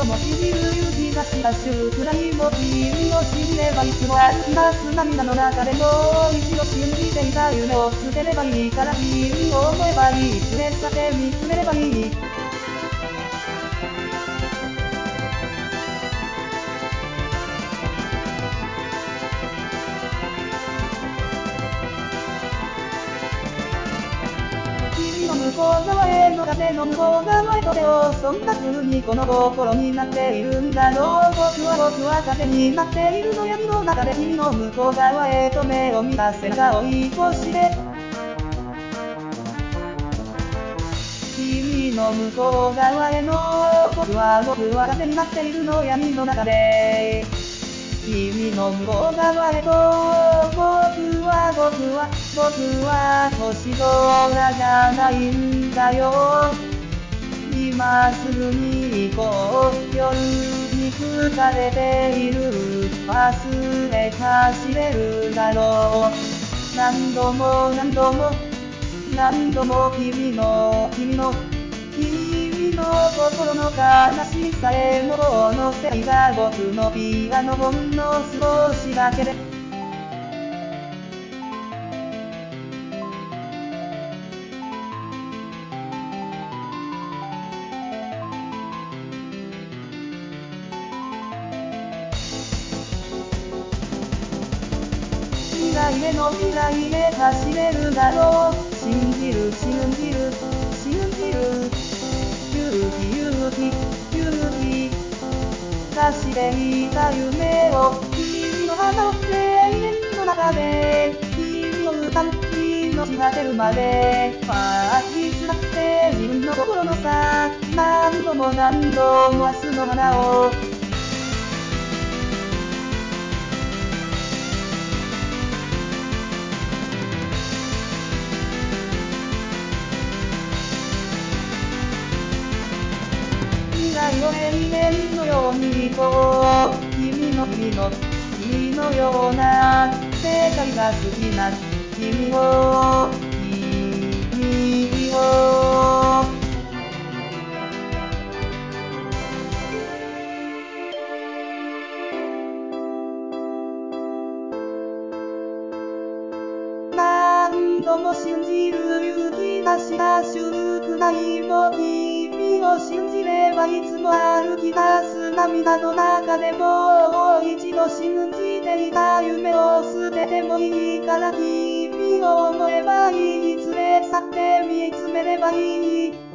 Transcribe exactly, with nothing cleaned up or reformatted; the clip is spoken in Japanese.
度も信じる勇気がした週くらいも君を信じればいつも歩き出す涙の中でもう一度信じていた夢を捨てればいいから君を思えばいい連れ去って見つめればいい君の向こう側への風の向こう側へと手をそんな風にこの心になっているんだろう僕は僕は風になっているの闇の中で君の向こう側へと目を見た背中を一歩して君の向こう側への僕は僕は風になっているの闇の中で君の向こう側へと僕は僕は僕は星空じゃないんだよ今すぐに行こう夜に疲れている忘れ走れるだろう何度も何度も何度も君の君の君の心の悲しさへのこのせいが僕のピアノほんの少しだけで未来への未来へ走れるだろう信じる信じる信じる勇気勇気勇気出していた夢を君の花を永遠の中で君の歌う命が出るまでまあいつだって自分の心のさ何度も何度も明日の花を未来を永遠のように行こう君の君の君のような世界が好きな君を君を何度も信じる勇気がした祝福ないも君を信じればいつも歩き出す涙の中でもう一度信じていた夢を捨ててもいいから君を思えばいい連れ去って見つめればいい